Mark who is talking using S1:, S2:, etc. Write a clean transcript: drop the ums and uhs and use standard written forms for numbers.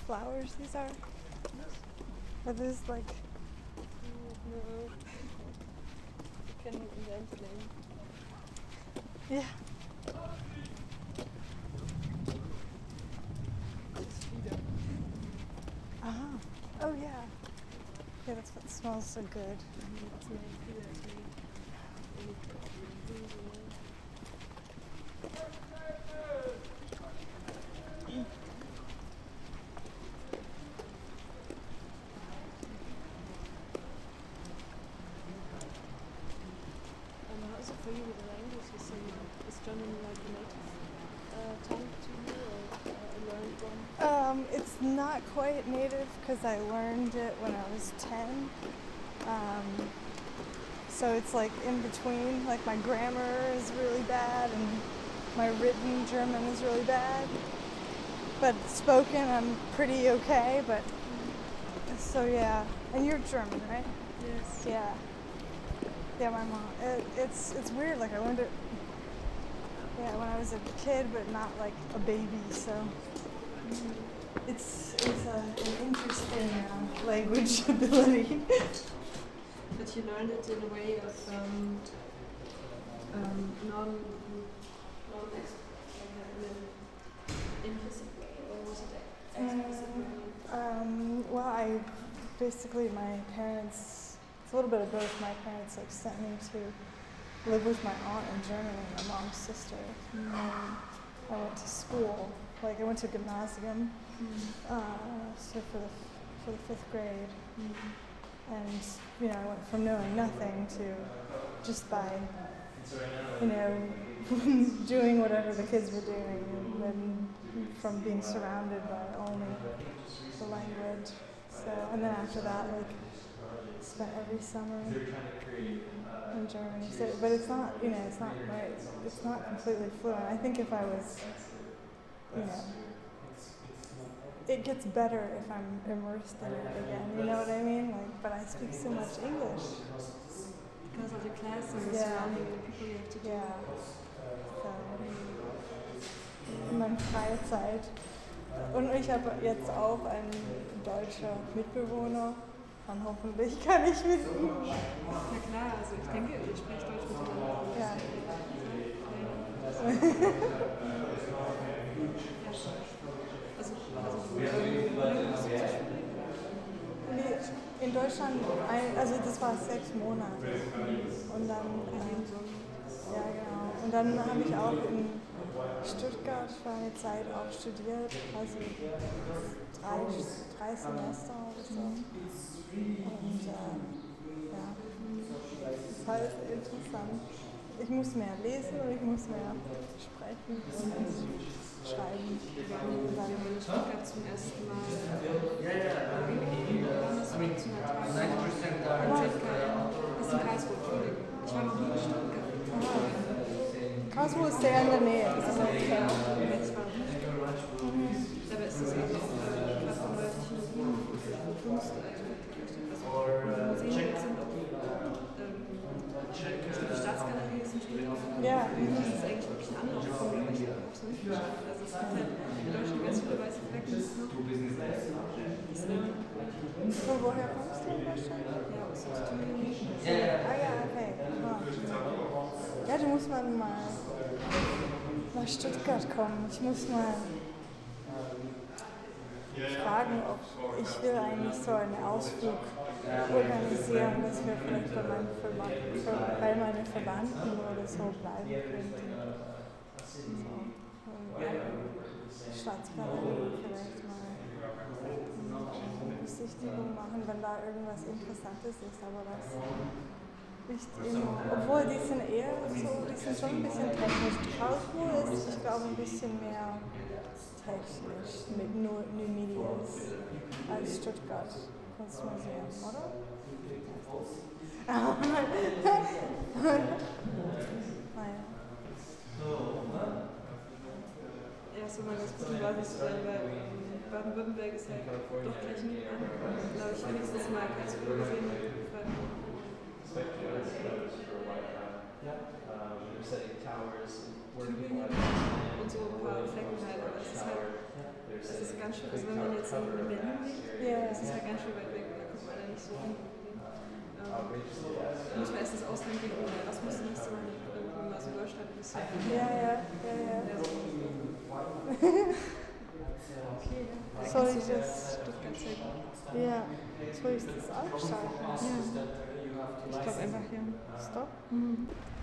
S1: flowers these are? Are these like...
S2: No. You can invent a name.
S1: Yeah. Oh yeah. Yeah, that's what smells so good.
S2: How is it for you with the language? Is German like a native tongue to you or a learned one?
S1: It's not quite native because I learned it when I was 10. So it's like in between. Like my grammar is really bad and my written German is really bad. But spoken, I'm pretty okay. But so yeah. And you're German, right?
S2: Yes.
S1: Yeah. Yeah, my mom. It's weird. Like I learned it. Yeah, when I was a kid, but not like a baby. So it's an interesting language ability.
S2: But you learned it in a way of implicit way, or was it explicit learning?
S1: Well, basically my parents. It's a little bit of both. My parents like sent me to live with my aunt in Germany, my mom's sister. And I went to school. Like I went to gymnasium. So for the 5th grade. And I went from knowing nothing to just by doing whatever the kids were doing, and then from being surrounded by only the language. So and then after that, like spent every summer in Germany. So, but it's not it's not right. It's not completely fluent. I think if I was it gets better if I'm immersed in it again, you know what I mean? Like, but I speak so much English.
S2: Because of the class and the surrounding the people you have to do.
S1: Yeah. So, in meiner Freizeit. Und ich habe jetzt auch einen deutschen Mitbewohner. Und hoffentlich kann ich mit ihm.
S2: Na klar, also ich denke, ihr sprecht Deutsch miteinander.
S1: Ja. In Deutschland, also das war 6 Monate. Und dann, ja genau. Und dann habe ich auch in Stuttgart für eine Zeit auch studiert, also 3 Semester oder so. Und ja, das ist halt interessant. Ich muss mehr lesen und ich muss mehr sprechen und schreiben.
S2: Und dann in Stuttgart zum ersten Mal. Das ist in Karlsruhe, Entschuldigung. Ich war noch nie in Stuttgart.
S1: Karlsruhe ist sehr in der Nähe.
S2: Das ist okay. Jetzt war noch nicht Stuttgart. Aber es ist eben auch fast von nördlichen Kunst Museen sind auch die Staatsgalerie ist in Stuttgart.
S1: Ja.
S2: Das ist eigentlich wirklich ein Anlauf von mir, ich habe es noch nicht geschafft. Also es gibt halt in Deutschland ganz viele weiße Flecken.
S1: Von woher kommst du in Deutschland?
S2: Ja, aus Thüringen.
S1: Ah ja, okay. Ja, du musst mal nach Stuttgart kommen. Ich muss mal fragen, ob ich will eigentlich so einen Ausflug organisieren, dass wir vielleicht bei meinen Verwandten oder so bleiben könnten. So, Staatsgalerie vielleicht mal eine Besichtigung machen, wenn da irgendwas Interessantes ist, aber das nicht obwohl die sind eher so, die sind schon ein bisschen technisch. Karlsruhe ist, ich glaube, ein bisschen mehr technisch, mit nur New Medias als Stuttgart Kunstmuseum, oder? Naja.
S2: Ja, so mal das Gute war, dass Baden-Württemberg ist halt doch gleich nebenan. Glaube ich, wenigstens mal Karlsruhe gesehen habe. Tübingen und so ein paar Flecken halt, aber es ist halt, es ist gar ganz schön, also wenn man jetzt in Berlin liegt, ist es halt ganz schön weit weg und da kommt man ja nicht so an. Da muss man erst das Ausland gehen, um Erasmus-Semester machen, wenn man so in Deutschland ein bisschen.
S1: Ja.
S2: Okay,
S1: soll ich das?
S2: Stuttgart sehr gut.
S1: Ja, soll ich das ausschalten?
S2: Ja. Ich glaube einfach, ja.
S1: Stop.